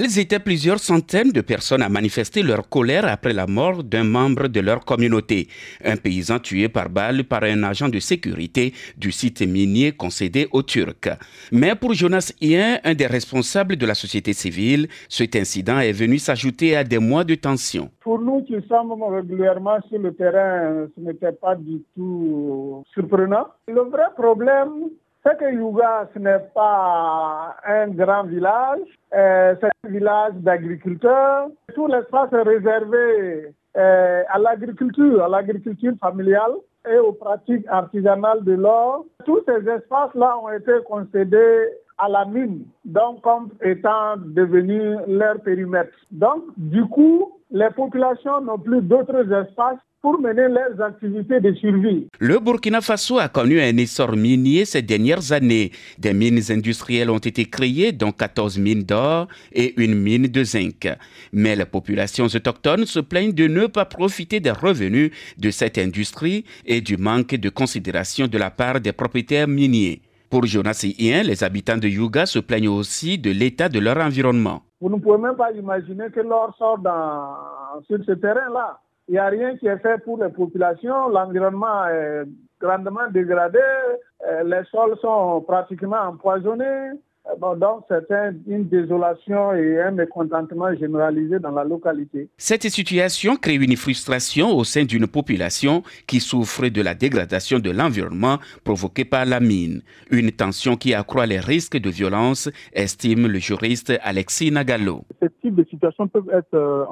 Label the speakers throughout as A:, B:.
A: Elles étaient plusieurs centaines de personnes à manifester leur colère après la mort d'un membre de leur communauté, un paysan tué par balle par un agent de sécurité du site minier concédé aux Turcs. Mais pour Jonas Hien, un des responsables de la société civile, cet incident est venu s'ajouter à des mois de tension.
B: Pour nous qui sommes régulièrement sur le terrain, ce n'était pas du tout surprenant. Le vrai problème, c'est que Youga, ce n'est pas un grand village, c'est un village d'agriculteurs. Tout l'espace est réservé à l'agriculture familiale et aux pratiques artisanales de l'or. Tous ces espaces-là ont été concédés à la mine, donc comme étant devenus leur périmètre. Donc, du coup, les populations n'ont plus d'autres espaces pour mener leurs activités de survie.
A: Le Burkina Faso a connu un essor minier ces dernières années. Des mines industrielles ont été créées, dont 14 mines d'or et une mine de zinc. Mais les populations autochtones se plaignent de ne pas profiter des revenus de cette industrie et du manque de considération de la part des propriétaires miniers. Pour Jonas Hien, les habitants de Youga se plaignent aussi de l'état de leur environnement.
B: Vous ne pouvez même pas imaginer que l'or sort sur ce terrain-là. Il n'y a rien qui est fait pour les populations, l'environnement est grandement dégradé, les sols sont pratiquement empoisonnés. Donc c'est une désolation et un mécontentement généralisé dans la localité.
A: Cette situation crée une frustration au sein d'une population qui souffre de la dégradation de l'environnement provoquée par la mine. Une tension qui accroît les risques de violence, estime le juriste Alexis Nagalo.
C: Ce type de situation peut être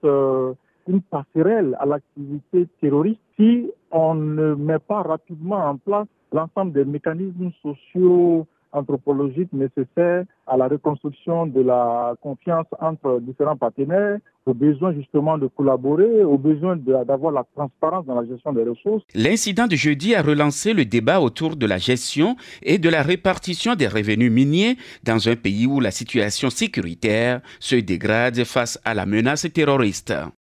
C: une passerelle à l'activité terroriste si on ne met pas rapidement en place l'ensemble des mécanismes sociaux anthropologiques nécessaires à la reconstruction de la confiance entre différents partenaires, au besoin justement de collaborer, au besoin d'avoir la transparence dans la gestion des ressources.
A: L'incident de jeudi a relancé le débat autour de la gestion et de la répartition des revenus miniers dans un pays où la situation sécuritaire se dégrade face à la menace terroriste.